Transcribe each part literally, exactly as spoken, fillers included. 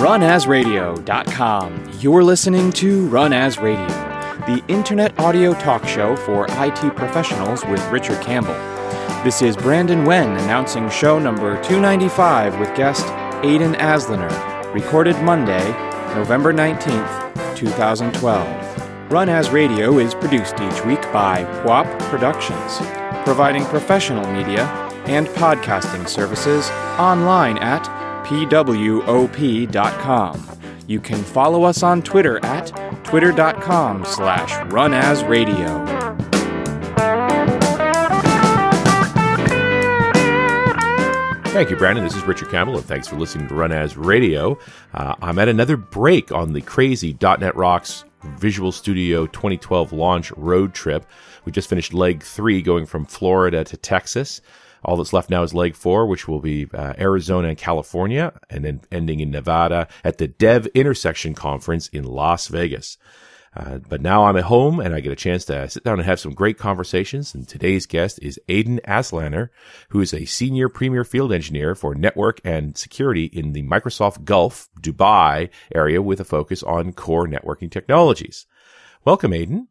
run as radio dot com. You're listening to Run As Radio, the internet audio talk show for I T professionals with Richard Campbell. This is Brandon Wen announcing show number two ninety-five with guest Aidan Asliner, recorded Monday, November nineteenth, twenty twelve. Run As Radio is produced each week by P W A P Productions, providing professional media and podcasting services online at P W O P dot com. You can follow us on Twitter at twitter.com slash runasradio. Thank you, Brandon. This is Richard Campbell, and thanks for listening to Run As Radio. Uh, I'm at another break on the crazy dot net Rocks Visual Studio twenty twelve launch road trip. We just finished leg three, going from Florida to Texas. All that's left now is leg four, which will be uh, Arizona and California, and then ending in Nevada at the Dev Intersection Conference in Las Vegas. Uh, but now I'm at home, and I get a chance to sit down and have some great conversations. And today's guest is Aidan Asliner, who is a senior premier field engineer for network and security in the Microsoft Gulf, Dubai area with a focus on core networking technologies. Welcome, Aidan.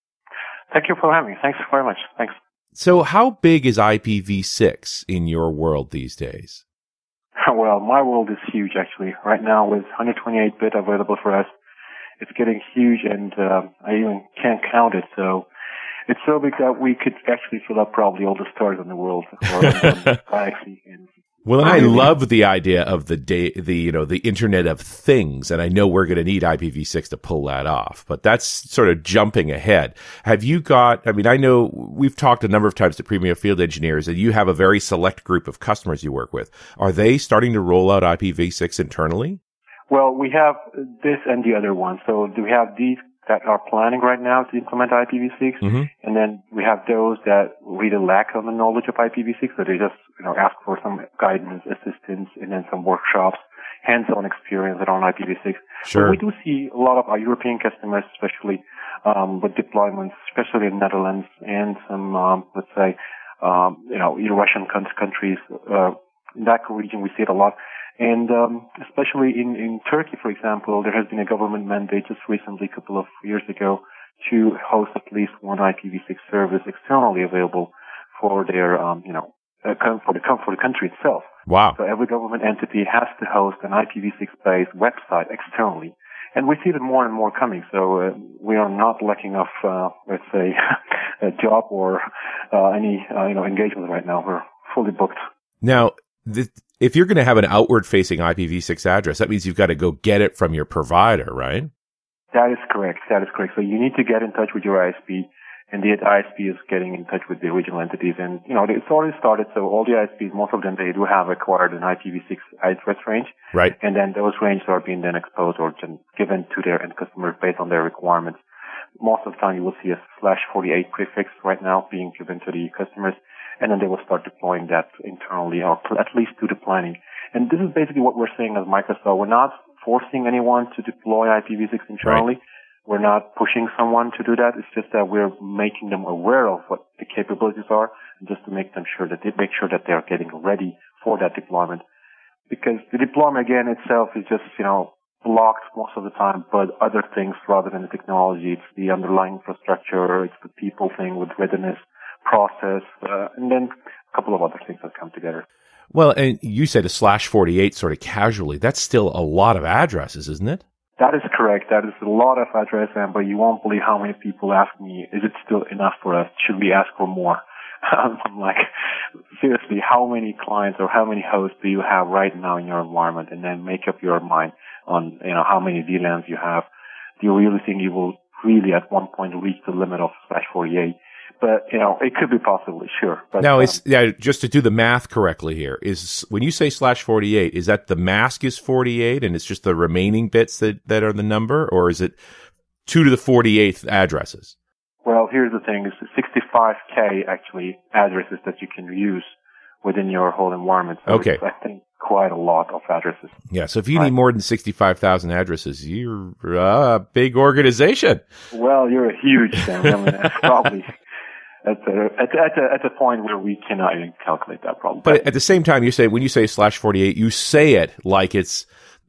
Thank you for having me. Thanks very much. Thanks. So how big is I P v six in your world these days? Well, my world is huge, actually. Right now, with one twenty-eight bit available for us, it's getting huge, and uh, I even can't count it. So it's so big that we could actually fill up probably all the stars in the world, or the galaxy. And well, and I love the idea of the day, the you know, the Internet of Things, and I know we're going to need I P v six to pull that off. But that's sort of jumping ahead. Have you got? I mean, I know we've talked a number of times to Premier Field Engineers, and you have a very select group of customers you work with. Are they starting to roll out I P v six internally? Well, we have this and the other one. So do we have these that are planning right now to implement I P v six, mm-hmm. and then we have those that really lack on the knowledge of I P v six, so they just you know ask for some guidance, assistance, and then some workshops, hands-on experience around I P v six. Sure. But we do see a lot of our European customers, especially um, with deployments, especially in the Netherlands and some, um, let's say, um, you know, Russian countries. Uh, in that region, we see it a lot. And um, especially in, in Turkey, for example, there has been a government mandate just recently, a couple of years ago, to host at least one I P v six service externally available for their, um, you know, uh, for the for the country itself. Wow! So every government entity has to host an I P v six based website externally, and we see that more and more coming. So uh, we are not lacking of, uh, let's say, a job or uh, any uh, you know engagement right now. We're fully booked. Now. The, if you're going to have an outward-facing I P v six address, that means you've got to go get it from your provider, right? That is correct. That is correct. So you need to get in touch with your I S P, and the I S P is getting in touch with the original entities. And, you know, it's already started, so all the I S Ps, most of them, they do have acquired an I P v six address range. Right. And then those ranges are being then exposed or given to their end customers based on their requirements. Most of the time, you will see a slash forty-eight prefix right now being given to the customers. And then they will start deploying that internally, or at least do the planning. And this is basically what we're saying as Microsoft. We're not forcing anyone to deploy I P v six internally. Right. We're not pushing someone to do that. It's just that we're making them aware of what the capabilities are, and just to make them sure that they make sure that they're getting ready for that deployment. Because the deployment again itself is just, you know, blocked most of the time, but other things rather than the technology. It's the underlying infrastructure. It's the people thing with readiness, process, uh, and then a couple of other things that come together. Well, and you said a slash forty-eight sort of casually. That's still a lot of addresses, isn't it? That is correct. That is a lot of addresses, but you won't believe how many people ask me, is it still enough for us? Should we ask for more? I'm like, seriously, how many clients or how many hosts do you have right now in your environment? And then make up your mind on, you know, how many V LANs you have. Do you really think you will really at one point reach the limit of slash forty-eight? But, you know, it could be possibly, sure. But, now, um, it's yeah. Just to do the math correctly here, is when you say slash forty-eight, is that the mask is forty-eight and it's just the remaining bits that, that are the number, or is it two to the forty-eighth addresses? Well, here's the thing: it's sixty-five K actually addresses that you can use within your whole environment. So okay, it's, I think quite a lot of addresses. Yeah. So if you right. need more than sixty-five thousand addresses, you're a big organization. Well, you're a huge thing. I mean, that's probably. At the, at, at, the, at the point where we cannot even calculate that problem. But at the same time, you say, when you say slash forty-eight, you say it like it's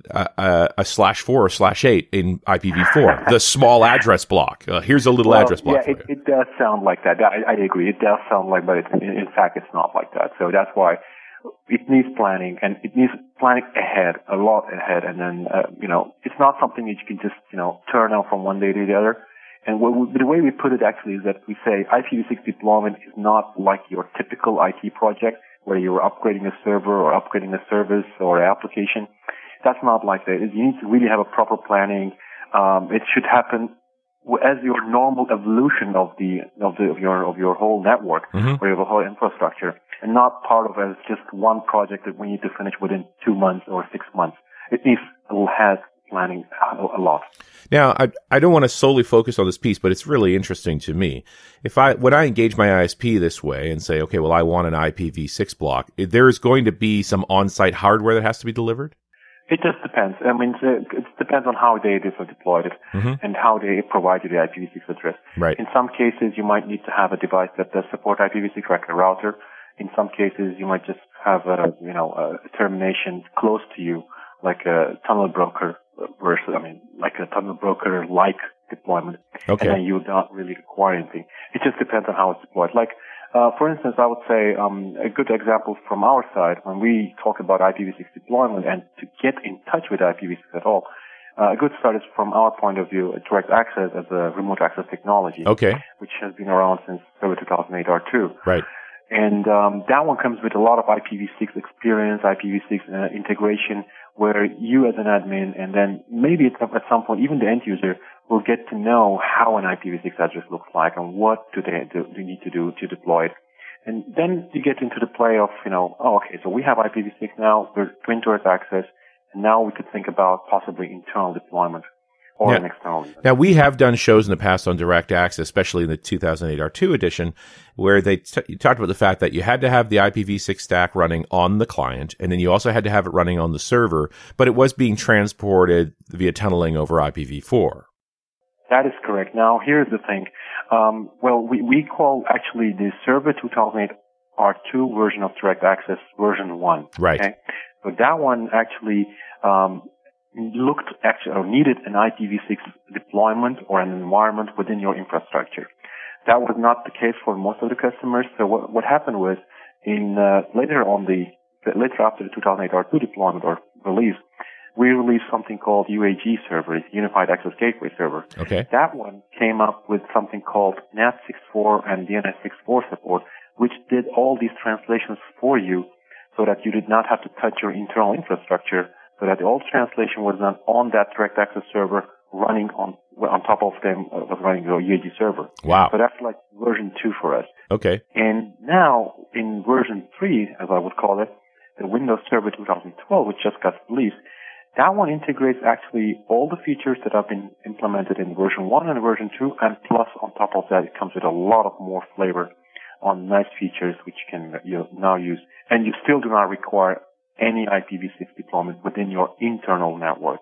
a, a, a slash four or slash eight in I P v four, the small address block. Uh, here's a little well, address block. Yeah, for it, you. it does sound like that. I, I agree. It does sound like, but it, in, in fact, it's not like that. So that's why it needs planning, and it needs planning ahead, a lot ahead. And then, uh, you know, it's not something that you can just, you know, turn on from one day to the other. And what we, the way we put it actually is that we say I P v six deployment is not like your typical I T project where you're upgrading a server or upgrading a service or an application. That's not like that. You need to really have a proper planning. Um, it should happen as your normal evolution of the of the of your of your whole network mm-hmm. or your whole infrastructure, and not part of as just one project that we need to finish within two months or six months. It needs has planning a lot. Now, I I don't want to solely focus on this piece, but it's really interesting to me. If I when I engage my I S P this way and say, okay, well, I want an I P v six block, there is going to be some on-site hardware that has to be delivered? It just depends. I mean, it depends on how they deployed it mm-hmm. and how they provide you the I P v six address. Right. In some cases, you might need to have a device that does support I P v six, like a router. In some cases, you might just have a, you know, a termination close to you, like a tunnel broker versus, I mean, like a tunnel broker-like deployment. Okay. And then you don't really require anything. It just depends on how it's deployed. Like, Uh, for instance, I would say um, a good example from our side when we talk about I P v six deployment and to get in touch with I P v six at all. Uh, a good start is from our point of view, direct access as a remote access technology, okay, which has been around since Server two thousand eight R two. Right. And um, that one comes with a lot of I P v six experience, I P v six uh, integration, where you as an admin and then maybe at, at some point even the end user will get to know how an I P v six address looks like and what do they, do they need to do to deploy it. And then you get into the play of, you know, oh, okay, so we have I P v six now, we're doing direct access, and now we could think about possibly internal deployment or now, an external. Now, we have done shows in the past on direct access, especially in the two thousand eight R two edition, where they t- talked about the fact that you had to have the I P v six stack running on the client, and then you also had to have it running on the server, but it was being transported via tunneling over I P v four. That is correct. Now, here's the thing. Um, well, we, we call actually the Server two thousand eight R two version of Direct Access version one. Right. Okay? So that one actually um, looked actually or needed an I P v six deployment or an environment within your infrastructure. That was not the case for most of the customers. So what, what happened was in uh, later on the later after the two thousand eight R two deployment or release, we released something called U A G server, Unified Access Gateway server. Okay. That one came up with something called N A T six point four and D N S six point four support, which did all these translations for you so that you did not have to touch your internal infrastructure, so that all translation was done on that direct access server running on on top of them, uh, was running your U A G server. Wow. So that's like version two for us. Okay. And now in version three, as I would call it, the Windows Server twenty twelve, which just got released, that one integrates actually all the features that have been implemented in version one and version two, and plus on top of that, it comes with a lot of more flavor on nice features which you can you now use. And you still do not require any I P v six deployment within your internal network.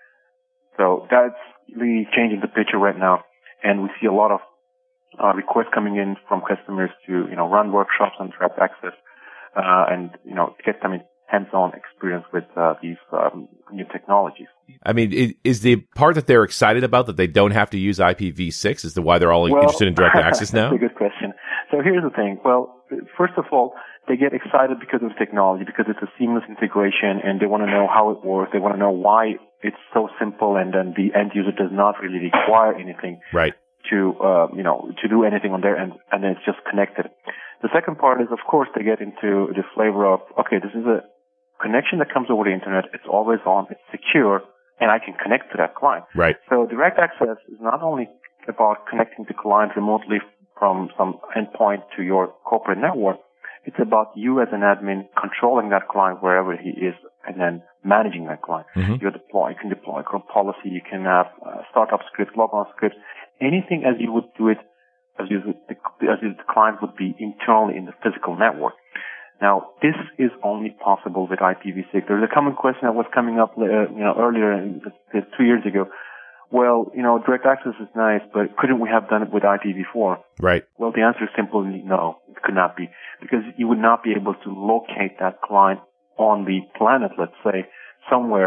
So that's really changing the picture right now, and we see a lot of uh, requests coming in from customers to, you know, run workshops on direct access, uh, and, you know, get them in hands-on experience with uh, these um, new technologies. I mean, is the part that they're excited about that they don't have to use I P v six is the why they're all well, interested in direct access now? That's a good question. So here's the thing. Well, first of all, they get excited because of technology, because it's a seamless integration, and they want to know how it works. They want to know why it's so simple, and then the end user does not really require anything right. to, uh, you know, to do anything on their end, and then it's just connected. The second part is, of course, they get into the flavor of, okay, this is a connection that comes over the internet. It's always on. It's secure, and I can connect to that client. Right. So direct access is not only about connecting the client remotely from some endpoint to your corporate network. It's about you as an admin controlling that client wherever he is, and then managing that client. Mm-hmm. You deploy, you can deploy group policy. You can have uh, startup scripts, logon scripts, anything as you would do it, as you as the client would be internally in the physical network. Now, this is only possible with I P v six. There's a common question that was coming up, uh, you know, earlier, uh, two years ago. Well, you know, direct access is nice, but couldn't we have done it with I P v four? Right. Well, the answer is simply no. It could not be, because you would not be able to locate that client on the planet, let's say, somewhere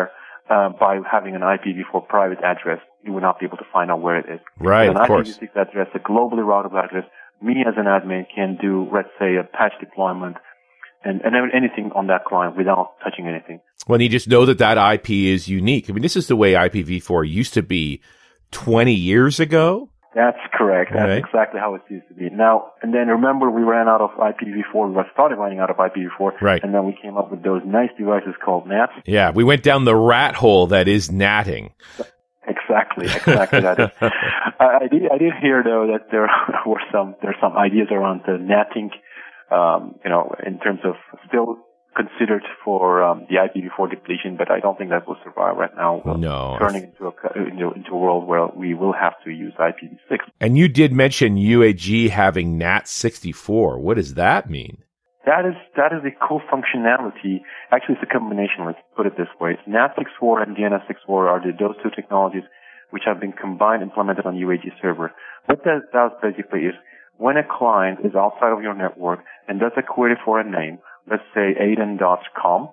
uh, by having an I P v four private address, you would not be able to find out where it is. Right, With of an course. I P v six address, a globally routable address, me as an admin can do, let's say, a patch deployment and, and anything on that client without touching anything. When you just know that that I P is unique. I mean, this is the way I P v four used to be twenty years ago. That's correct. That's right. exactly how it used to be. Now, and then remember we ran out of I P v four. We started running out of I P v four. Right. And then we came up with those nice devices called N A Ts. Yeah, we went down the rat hole that is natting. Exactly, exactly. That is. I, I did. I did hear though that there were some there's some ideas around the natting, um, you know, in terms of still considered for um, the I P v four depletion, but I don't think that will survive right now. We're No. turning into a into, into a world where we will have to use I P v six. And you did mention U A G having N A T sixty-four. What does that mean? That is that is a cool functionality. Actually, it's a combination. Let's put it this way: N A T sixty-four and D N S sixty-four are the, those two technologies which have been combined, implemented on U A G server. What that does basically is, when a client is outside of your network and does a query for a name, let's say aiden dot com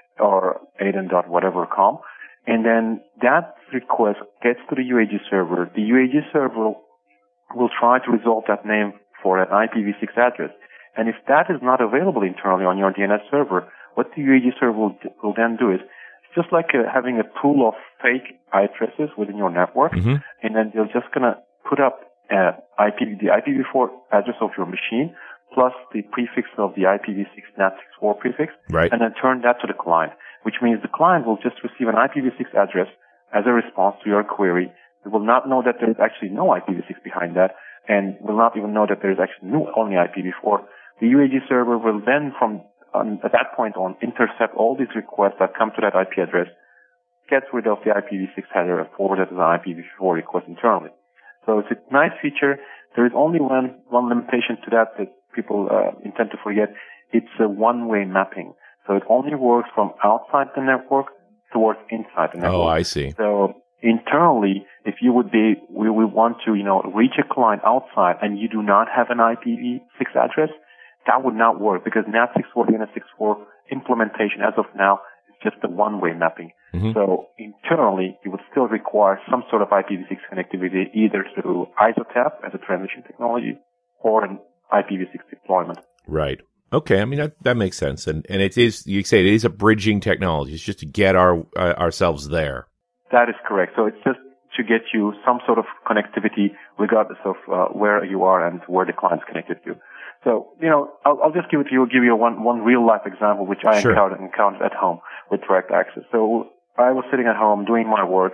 or aiden dot whatever com, and then that request gets to the U A G server, the U A G server will try to resolve that name for an I P v six address. And if that is not available internally on your D N S server, what the U A G server will, will then do is, it's just like uh, having a pool of fake addresses within your network, Mm-hmm. and then they're just going to put up uh, I P, the I P v four address of your machine, plus the prefix of the I P v six N A T sixty-four prefix, Right. and then turn that to the client, which means the client will just receive an I P v six address as a response to your query. It will not know that there is actually no I P v six behind that, and will not even know that there is actually no, only I P v four. The U A G server will then, from um, at that point on, intercept all these requests that come to that I P address, get rid of the I P v six header, and forward it as an I P v four request internally. So it's a nice feature. There is only one one limitation to that that people uh, intend to forget. It's a one-way mapping. So it only works from outside the network towards inside the network. Oh, I see. So internally, if you would be, we would want to, you know, reach a client outside and you do not have an I P v six address, that would not work because N A T sixty-four, D N S sixty-four implementation as of now is just a one-way mapping. Mm-hmm. So internally, you would still require some sort of I P v six connectivity either through ISOTAP as a transition technology or an I P v six deployment. Right. Okay. I mean, that, that makes sense. And, and it is, you say it is a bridging technology. It's just to get our, uh, ourselves there. That is correct. So it's just to get you some sort of connectivity regardless of uh, where you are and where the client's connected to. So, you know, I'll, I'll just give it to you, give you one, one real life example which I Sure. encountered, encountered at home with direct access. So I was sitting at home doing my work.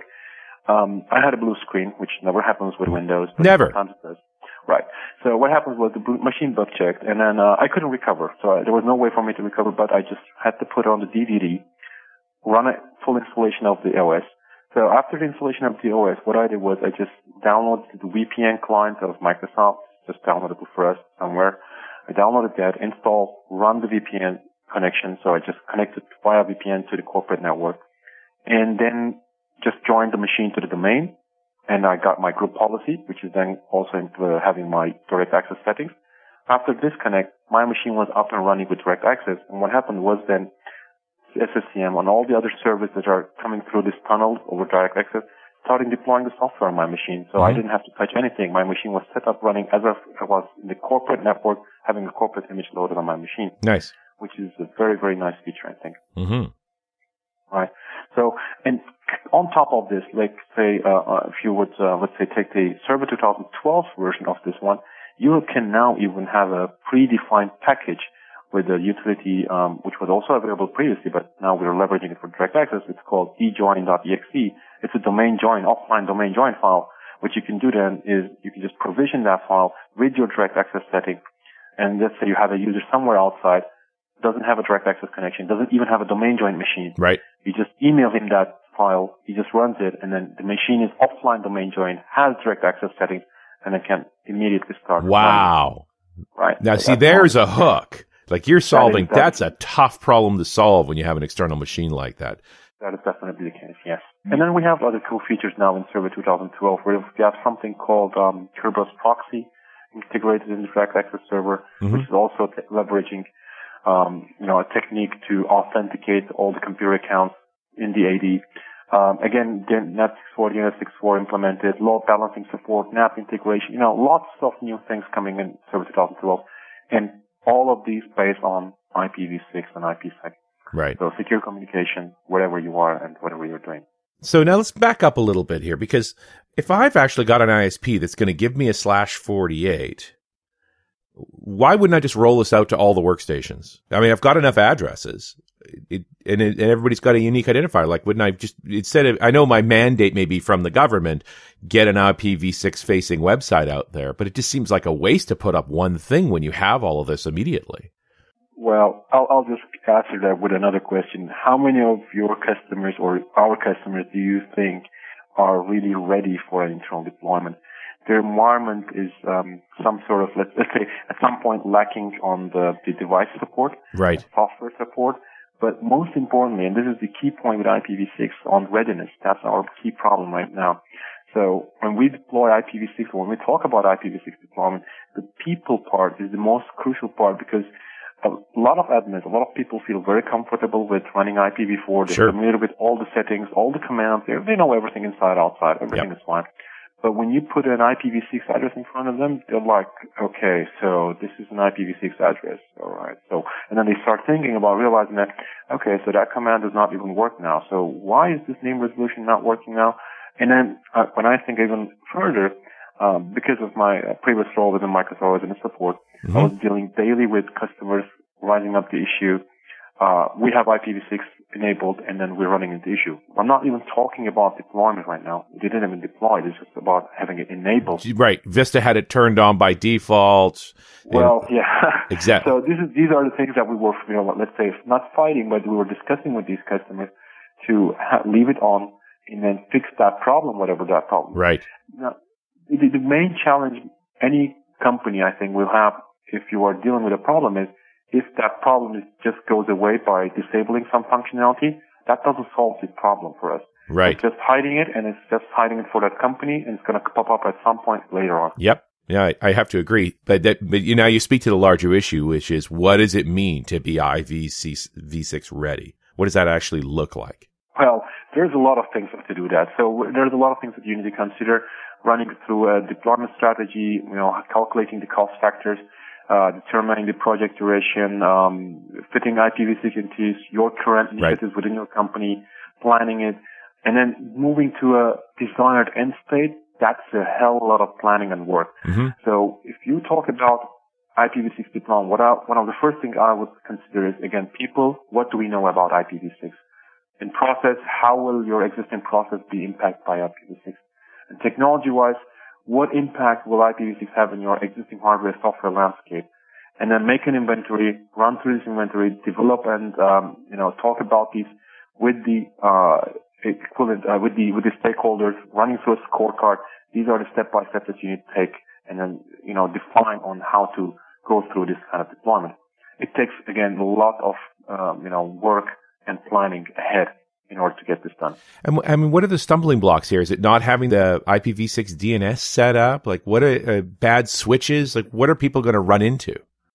Um, I had a blue screen, which never happens with Windows. But Never. Sometimes it does. Right. So what happened was the blue machine bug checked, and then uh, I couldn't recover. So I, there was no way for me to recover, but I just had to put on the D V D, run a full installation of the O S. So after the installation of the O S, what I did was I just downloaded the V P N client of Microsoft, just downloaded it for us somewhere. I downloaded that, installed, run the V P N connection. So I just connected via V P N to the corporate network, and then just joined the machine to the domain. And I got my group policy, which is then also into, uh, having my direct access settings. After disconnect, my machine was up and running with direct access. And what happened was then S S C M on all the other servers that are coming through this tunnel over direct access starting deploying the software on my machine. So mm-hmm. I didn't have to touch anything. My machine was set up running as if I was in the corporate network having a corporate image loaded on my machine. Nice. Which is a very, very nice feature, I think. Mm-hmm. Right. So, and on top of this, like say, uh, uh, if you would, uh, let's say, take the Server twenty twelve version of this one, you can now even have a predefined package with a utility, um, which was also available previously, but now we're leveraging it for direct access. It's called ejoin dot E X E. It's a domain join, offline domain join file. What you can do then is you can just provision that file with your direct access setting. And let's say you have a user somewhere outside, doesn't have a direct access connection, doesn't even have a domain join machine. Right. You just email him that file, he just runs it, and then the machine is offline domain join, has direct access settings, and it can immediately start. Wow. Running. Right. Now, so see, there's a hook. Like you're solving, that is, that that's a tough problem to solve when you have an external machine like that. That is definitely the case, yes. And then we have other cool features now in Server twenty twelve, where we have something called um, Kerberos Proxy integrated in the direct access server, mm-hmm. which is also t- leveraging um, you know, a technique to authenticate all the computer accounts in the A D Um, again, Net six forty, Net six four implemented, load balancing support, N A P integration, you know, lots of new things coming in Server twenty twelve. And all of these based on I P v six and I P sec. Right. So secure communication, wherever you are and whatever you're doing. So now let's back up a little bit here, because if I've actually got an I S P that's going to give me a slash forty-eight, why wouldn't I just roll this out to all the workstations? I mean, I've got enough addresses, it, and, it, and everybody's got a unique identifier. Like, wouldn't I just, instead of, I know my mandate may be from the government, get an I P v six facing website out there, but it just seems like a waste to put up one thing when you have all of this immediately. Well, I'll, I'll just answer that with another question. How many of your customers or our customers do you think are really ready for an internal deployment? Their environment is um, some sort of, let's, let's say, at some point lacking on the, the device support, right, software support. But most importantly, and this is the key point with I P v six on readiness, that's our key problem right now. So when we deploy I P v six, or when we talk about I P v six deployment, the people part is the most crucial part, because a lot of admins, a lot of people feel very comfortable with running I P v four. They're sure. familiar with all the settings, all the commands. They, they know everything inside, outside. Everything yep. is fine. But when you put an I P v six address in front of them, they're like, okay, so this is an I P v six address. All right. So, and then they start thinking about realizing that, okay, so that command does not even work now. So why is this name resolution not working now? And then uh, when I think even further, um, because of my uh, previous role within Microsoft as a support, mm-hmm. I was dealing daily with customers rising up the issue. Uh, we have I P v six enabled, and then we're running into issue. I'm not even talking about deployment right now. We didn't even deploy. It's just about having it enabled. Right. Vista had it turned on by default. Well, and, yeah. Exactly. So this is, these are the things that we were, you know, let's say, not fighting, but we were discussing with these customers to ha- leave it on and then fix that problem, whatever that problem is. Right. Now, the, the main challenge any company, I think, will have if you are dealing with a problem is, if that problem is, just goes away by disabling some functionality, that doesn't solve the problem for us. Right. It's just hiding it, and it's just hiding it for that company, and it's going to pop up at some point later on. Yep. Yeah, I, I have to agree. But that, but you know, you speak to the larger issue, which is, what does it mean to be I P v six ready? What does that actually look like? Well, there's a lot of things to do that. So there's a lot of things that you need to consider running through a deployment strategy, you know, calculating the cost factors, Uh, determining the project duration, um, fitting I P v six into your current initiatives right. within your company, planning it, and then moving to a desired end state. That's a hell of a lot of planning and work. Mm-hmm. So if you talk about I P v six deployment, what I, one of the first things I would consider is, again, people, what do we know about I P v six? In process, how will your existing process be impacted by I P v six? And technology-wise, what impact will I P v six have in your existing hardware software landscape? And then make an inventory, run through this inventory, develop and, um, you know, talk about these with the, uh, equivalent, uh, with the, with the stakeholders, running through a scorecard. These are the step-by-step that you need to take, and then, you know, define on how to go through this kind of deployment. It takes, again, a lot of, um, you know, work and planning ahead in order to get this done. And I mean, what are the stumbling blocks here? Is it not having the I P v six D N S set up? Like, what are uh, bad switches? Like, what are people going to run into?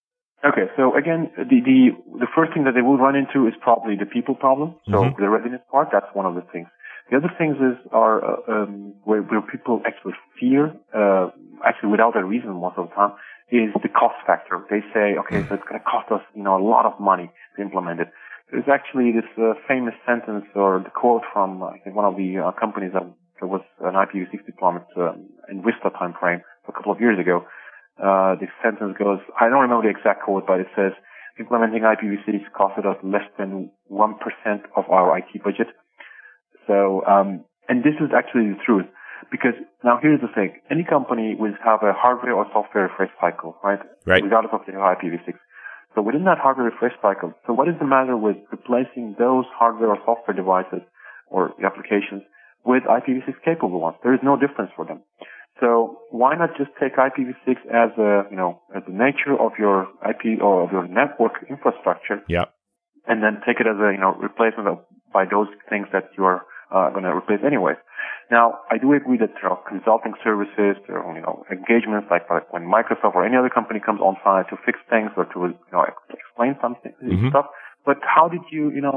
Okay, so again, the, the the first thing that they will run into is probably the people problem. So mm-hmm. the readiness part, that's one of the things. The other things is are uh, um, where, where people actually fear, uh, actually without a reason most of the time, is the cost factor. They say, okay, so it's going to cost us, you know, a lot of money to implement it. There's actually this uh, famous sentence or the quote from uh, I think one of the uh, companies that there was an I P v six deployment uh, in Vista time frame a couple of years ago. Uh, the sentence goes, I don't remember the exact quote, but it says, implementing I P v six costed us less than one percent of our I T budget. So, um, and this is actually the truth. Because now here's the thing. Any company will have a hardware or software refresh cycle, right? Right. Regardless of the I P v six. So within that hardware refresh cycle, so what is the matter with replacing those hardware or software devices or applications with I P v six capable ones? There is no difference for them. So why not just take I P v six as a, you know, as the nature of your I P or of your network infrastructure? Yeah. And then take it as a, you know, replacement of, by those things that you're uh, going to replace anyways. Now, I do agree that there are consulting services, there are, you know, engagements like, like when Microsoft or any other company comes on site to fix things or to, you know, explain something, mm-hmm. stuff. But how did you, you know,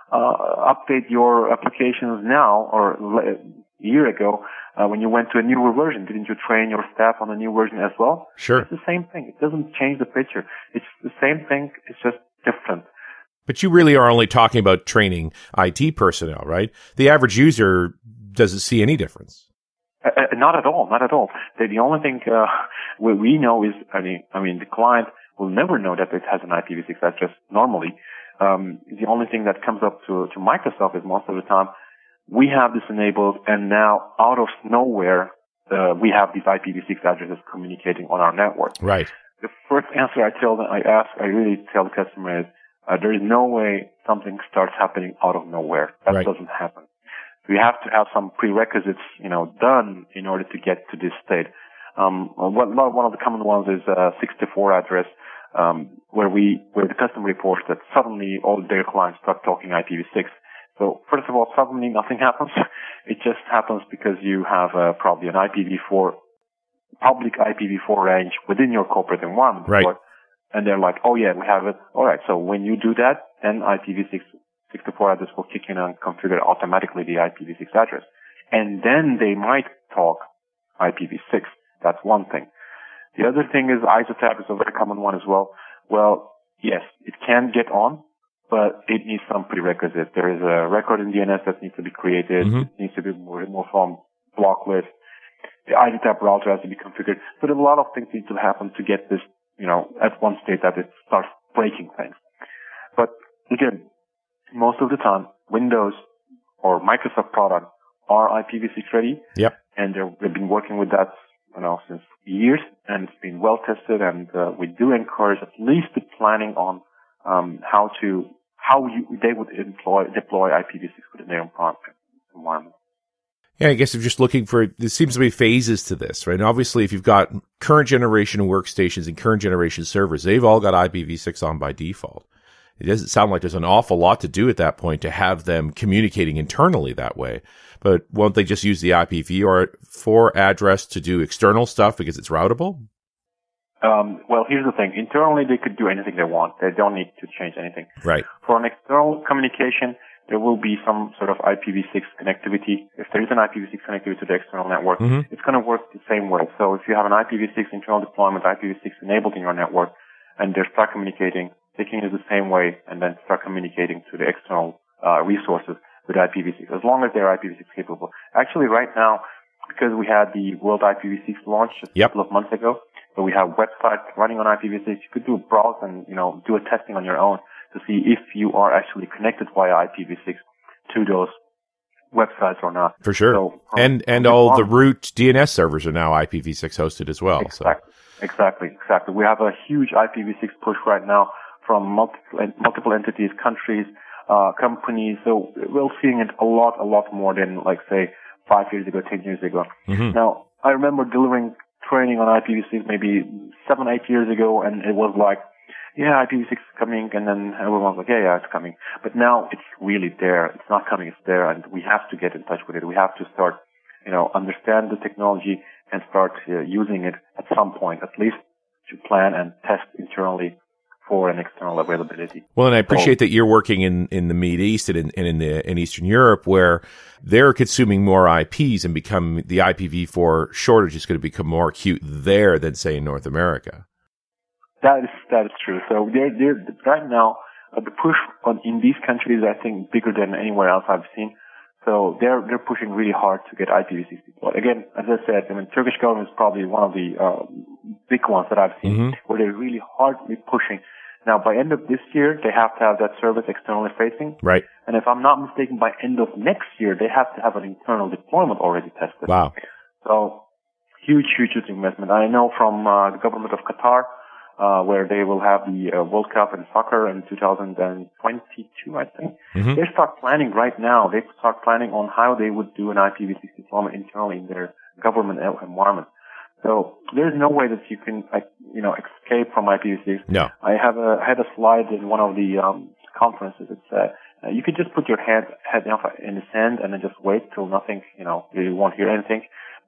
uh, update your applications now or a year ago uh, when you went to a newer version? Didn't you train your staff on a new version as well? Sure. It's the same thing. It doesn't change the picture. It's the same thing. It's just different. But you really are only talking about training I T personnel, right? The average user doesn't see any difference. Uh, not at all. Not at all. The, the only thing uh, we, we know is, I mean, I mean, the client will never know that it has an I P v six address normally. Um, the only thing that comes up to, to Microsoft is most of the time we have this enabled, and now out of nowhere uh, we have these I P v six addresses communicating on our network. Right. The first answer I tell them, I ask, I really tell the customer is, uh, there is no way something starts happening out of nowhere. That right. doesn't happen. We have to have some prerequisites, you know, done in order to get to this state. Um, one, one of the common ones is a sixty-four address, um, where we, where the customer reports that suddenly all their clients start talking I P v six. So first of all, suddenly nothing happens. It just happens because you have uh, probably an I P v four, public I P v four range within your corporate environment. Right. And they're like, oh yeah, we have it. All right. So when you do that, then I P v six sixty-four address will kick in and configure automatically the I P v six address. And then they might talk I P v six. That's one thing. The other thing is I S O tab is a very common one as well. Well, yes, it can get on, but it needs some prerequisites. There is a record in D N S that needs to be created. Mm-hmm. It needs to be removed from block list. The I S O tab router has to be configured. So there's a lot of things need to happen to get this, you know, at one state that it starts breaking things. But again, most of the time, Windows or Microsoft products are I P v six ready. Yep. And they've been working with that, you know, since years, and it's been well tested. And uh, we do encourage at least the planning on um, how to how you, they would employ deploy I P v six within their environment. Yeah, I guess if just looking for, there seems to be phases to this, right? And obviously, if you've got current generation workstations and current generation servers, they've all got I P v six on by default. It doesn't sound like there's an awful lot to do at that point to have them communicating internally that way. But won't they just use the I P v four address to do external stuff because it's routable? Um, well, here's the thing. Internally, they could do anything they want. They don't need to change anything. Right. For an external communication, there will be some sort of I P v six connectivity. If there is an I P v six connectivity to the external network, mm-hmm. it's going to work the same way. So if you have an I P v six internal deployment, I P v six enabled in your network, and they start communicating, they can use the same way and then start communicating to the external uh, resources with I P v six, as long as they're I P v six capable. Actually, right now, because we had the World I P v six launch just yep. a couple of months ago, so we have websites running on I P v six. You could do a browse and, you know, do a testing on your own to see if you are actually connected via I P v six to those websites or not. For sure. So, um, and and all the root D N S servers are now I P v six hosted as well. Exactly. So. Exactly. Exactly. We have a huge I P v six push right now from multiple multiple entities, countries, uh, companies. So we're seeing it a lot, a lot more than, like, say, five years ago, ten years ago. Mm-hmm. Now, I remember delivering training on I P v six maybe seven, eight years ago, and it was like, yeah, I P v six is coming, and then everyone was like, yeah, yeah, it's coming. But now it's really there. It's not coming, it's there, and we have to get in touch with it. We have to start, you know, understand the technology and start uh, using it at some point, at least to plan and test internally for an external availability. Well, and I appreciate so, that you're working in, in the Middle East and in, and in the in Eastern Europe, where they're consuming more I Ps and become the I P v four shortage is going to become more acute there than, say, in North America. That is that is true. So they're, they're, right now, uh, the push on in these countries, I think, bigger than anywhere else I've seen. So they're they're pushing really hard to get I P v six deployed. Again, as I said, I mean, Turkish government is probably one of the uh, big ones that I've seen, mm-hmm. where they're really hardly pushing. Now, by end of this year, they have to have that service externally facing. Right. And if I'm not mistaken, by end of next year, they have to have an internal deployment already tested. Wow. So huge, huge, huge investment. I know from uh, the government of Qatar, Uh, where they will have the uh, World Cup in soccer in two thousand twenty-two, I think. Mm-hmm. They start planning right now. They start planning on how they would do an I P v six deployment internally in their government environment. So there's no way that you can, like, you know, escape from I P v six. No. I have a I had a slide in one of the um, conferences that said uh, you could just put your hand head in the sand and then just wait till nothing, you know, you won't hear anything.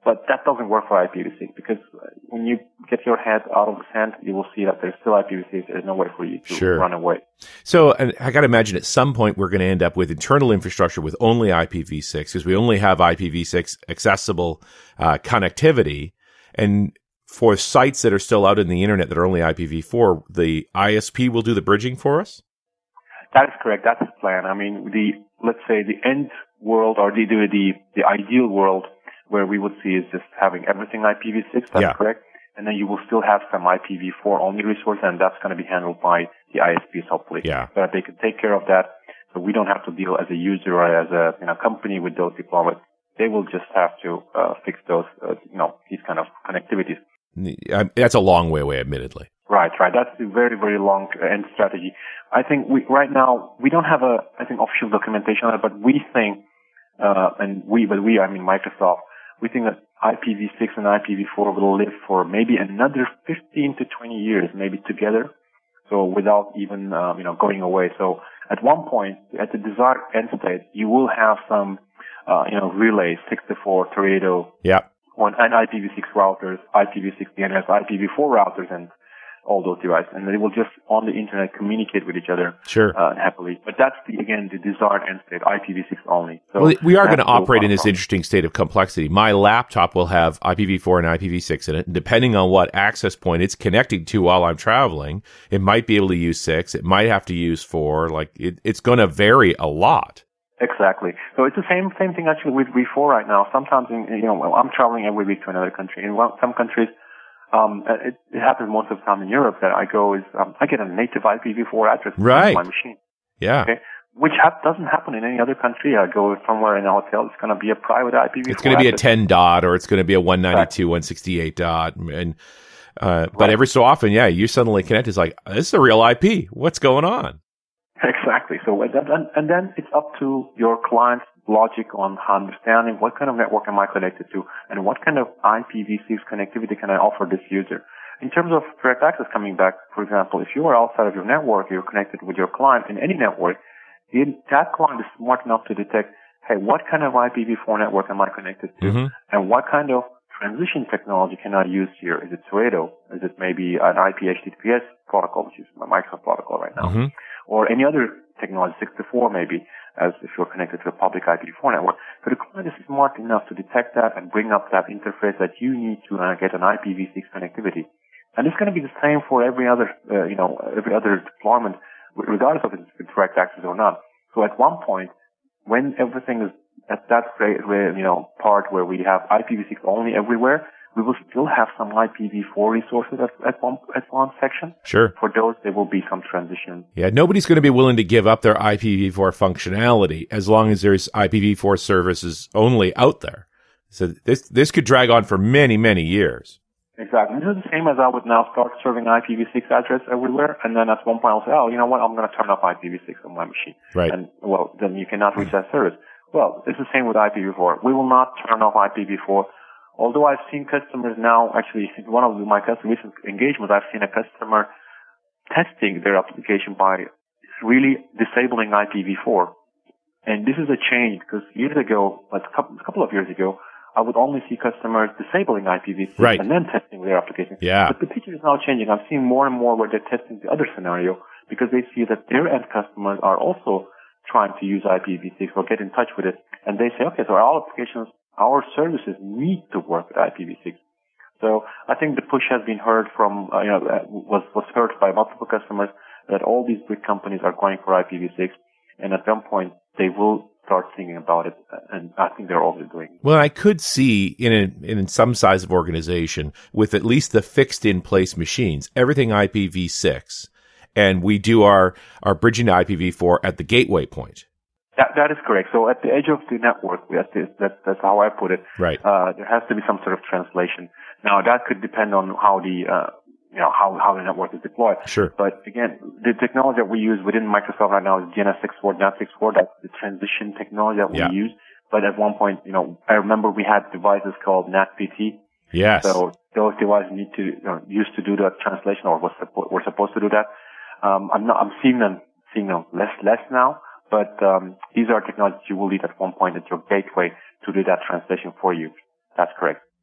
But that doesn't work for I P v six because when you get your head out of the sand, you will see that there's still I P v six. There's no way for you to sure. run away. So and I got to imagine at some point we're going to end up with internal infrastructure with only I P v six because we only have I P v six accessible uh, connectivity. And for sites that are still out in the internet that are only I P v four, the I S P will do the bridging for us? That is correct. That's the plan. I mean, the let's say the end world or the the the, the ideal world where we would see is just having everything I P v six. That's yeah. correct. And then you will still have some I P v four only resource, and that's going to be handled by the I S Ps, hopefully. Yeah. But they can take care of that, so we don't have to deal as a user or as a you know company with those deployments. They will just have to uh, fix those, uh, you know, these kind of connectivities. That's a long way away, admittedly. Right, right. That's a very, very long end strategy. I think we right now we don't have a, I think, official documentation on it, but we think, uh, and we, but we, I mean Microsoft, we think that I P v six and I P v four will live for maybe another fifteen to twenty years, maybe together. So without even, um, you know, going away. So at one point, at the desired end state, you will have some, uh, you know, relays, sixty-four, Teredo, yeah, and I P v six routers, I P v six D N S, I P v four routers, and all those devices, and they will just on the internet communicate with each other sure. uh, happily. But that's the again the desired end state, I P v six only. So well, we are going to operate in this interesting state of complexity. My laptop will have I P v four and I P v six in it, and depending on what access point it's connecting to while I'm traveling, it might be able to use six, it might have to use four. Like it, it's going to vary a lot. Exactly. So it's the same same thing actually with v four right now. Sometimes in, you know I'm traveling every week to another country. In some countries. Um, it, it happens most of the time in Europe that I go is, um, I get a native I P v four address right. on my machine. Yeah. Okay. Which ha- doesn't happen in any other country. I go somewhere in a hotel, it's going to be a private I P v four It's going to be address. a ten dot or it's going to be a one ninety-two, one sixty-eight dot. And, uh, but right. every so often, yeah, you suddenly connect. It's like, this is a real I P. What's going on? Exactly. So, and then, and then it's up to your client's logic on understanding what kind of network am I connected to and what kind of I P v six connectivity can I offer this user. In terms of direct access coming back, for example, if you are outside of your network, you're connected with your client in any network, that client is smart enough to detect, hey, what kind of I P v four network am I connected to? Mm-hmm. And what kind of transition technology can I use here? Is it Teredo? Is it maybe an I P H T T P S protocol, which is my Microsoft protocol right now? Mm-hmm. Or any other technology, sixty-four maybe, as if you're connected to a public I P v four network. So the client is smart enough to detect that and bring up that interface that you need to uh, get an I P v six connectivity. And it's going to be the same for every other, uh, you know, every other deployment, regardless of if it's direct access or not. So at one point, when everything is at that, you know, part where we have I P v six only everywhere, we will still have some I P v four resources at, at one at one section. Sure. For those, there will be some transition. Yeah, nobody's going to be willing to give up their I P v four functionality as long as there's I P v four services only out there. So this this could drag on for many, many years. Exactly. This is the same as I would now start serving I P v six address everywhere, and then at one point I'll say, oh, you know what, I'm going to turn off I P v six on my machine. Right. And, well, then you cannot reach that service. Well, it's the same with I P v four. We will not turn off I P v four. Although I've seen customers now, actually, in one of my customer recent engagements, I've seen a customer testing their application by really disabling I P v four. And this is a change because years ago, like a couple, a couple of years ago, I would only see customers disabling I P v six right. and then testing their application. Yeah. But the picture is now changing. I'm seeing more and more where they're testing the other scenario because they see that their end customers are also trying to use I P v six or get in touch with it. And they say, okay, so our applications, our services need to work with I P v six. So I think the push has been heard from, uh, you know, was, was heard by multiple customers that all these big companies are going for I P v six. And at some point, they will start thinking about it, and I think they're already doing it. Well, I could see in a, in some size of organization with at least the fixed in place machines, everything I P v six, and we do our, our bridging to I P v four at the gateway point. That, that is correct. So at the edge of the network, that's, that, that's how I put it. Right. Uh, there has to be some sort of translation. Now that could depend on how the, uh, you know, how, how the network is deployed. Sure. But again, the technology that we use within Microsoft right now is D N S six point four, D N S six point four. That's the transition technology that we yeah. use. But at one point, you know, I remember we had devices called N A T P T. Yes. So those devices need to, you know, used to do that translation or was suppo- were supposed to do that. Um, I'm not, I'm seeing them, seeing them less, less now. But, um, these are technologies you will need at one point at your gateway to do that translation for you. That's correct.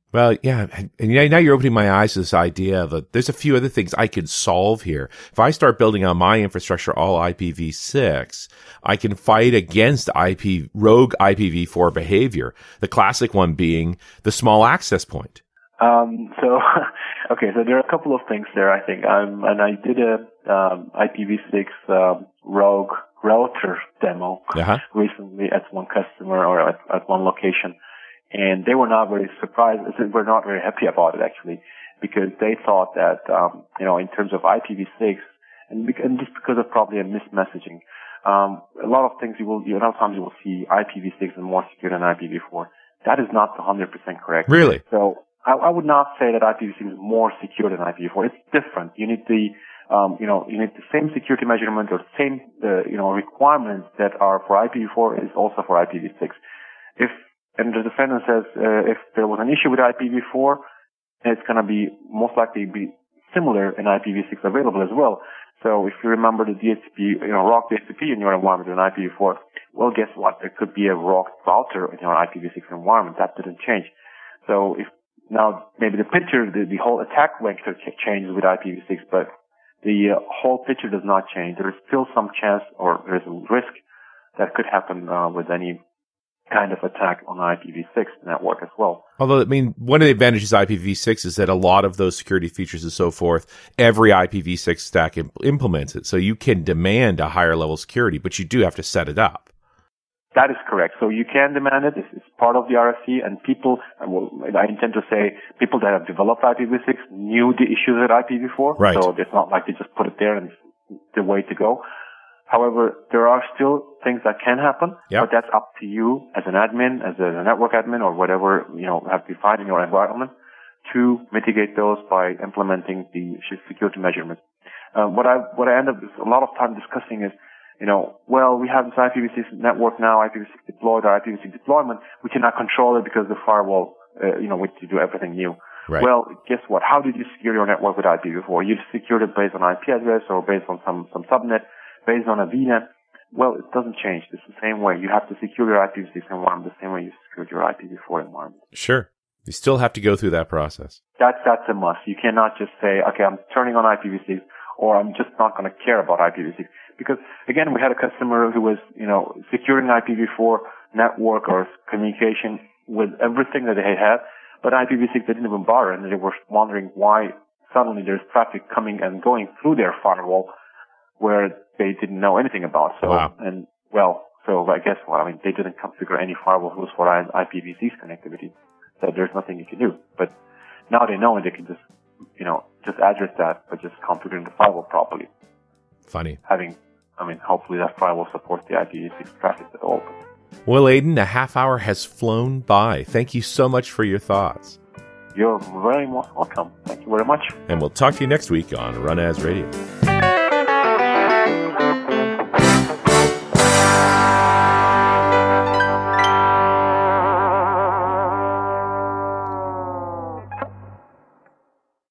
Well, yeah, and now you're opening my eyes to this idea of a, there's a few other things I could solve here. If I start building on my infrastructure all I P v six, I can fight against I P rogue I P v four behavior. The classic one being the small access point. Um, so, okay, so there are a couple of things there, I think. Um, and I did a um, I P v six um, rogue router demo uh-huh. recently at one customer or at, at one location. And they were not very surprised. They were not very happy about it, actually, because they thought that, um, you know, in terms of I P v six, and, because, and just because of probably a mismessaging, um, a lot of things you will, a lot of times you will see I P v six is more secure than I P v four. That is not one hundred percent correct. Really? So I, I would not say that I P v six is more secure than I P v four. It's different. You need the, um, you know, you need the same security measurement or same, uh, you know, requirements that are for I P v four is also for I P v six. If And the defendant says uh, if there was an issue with I P v four, it's going to be most likely be similar in I P v six available as well. So if you remember the D H C P, you know, rogue D H C P in your environment in I P v four, well, guess what? There could be a rogue router in your I P v six environment. That didn't change. So if now maybe the picture, the, the whole attack vector changes with I P v six, but the uh, whole picture does not change. There is still some chance or there is a risk that could happen uh, with any kind of attack on I P v six network as well. Although, I mean, one of the advantages of I P v six is that a lot of those security features and so forth, every I P v six stack imp- implements it. So you can demand a higher level security, but you do have to set it up. That is correct. So you can demand it. It's, it's part of the R F C, and people, well, I intend to say people that have developed I P v six knew the issues at I P v four. Right. So it's not like they just put it there and it's the way to go. However, there are still things that can happen, yep. but that's up to you as an admin, as a network admin, or whatever, you know, have defined in your environment to mitigate those by implementing the security measurements. Uh, what I, what I end up a lot of time discussing is, you know, well, we have this I P v six network now, I P v six deployed, or I P v six deployment. We cannot control it because the firewall, uh, you know, we to do everything new. Right. Well, guess what? How did you secure your network with I P v four? You secured it based on I P address or based on some, some subnet, based on a V NET. Well, it doesn't change. It's the same way. You have to secure your I P v six environment the same way you secured your I P v four environment. Sure. You still have to go through that process. That's, that's a must. You cannot just say, okay, I'm turning on I P v six, or I'm just not going to care about I P v six. Because, again, we had a customer who was, you know, securing I P v four network or communication with everything that they had, but I P v six, they didn't even bother, and they were wondering why suddenly there's traffic coming and going through their firewall where they didn't know anything about. So, wow. and, well, so I guess what, I mean, they didn't configure any firewall rules for I P v six connectivity. So there's nothing you can do. But now they know, and they can just, you know, just address that by just configuring the firewall properly. Funny. Having, I mean, hopefully that firewall supports the I P v six traffic that opens. Well, Aidan, a half hour has flown by. Thank you so much for your thoughts. You're very most welcome. Thank you very much. And we'll talk to you next week on Run As Radio.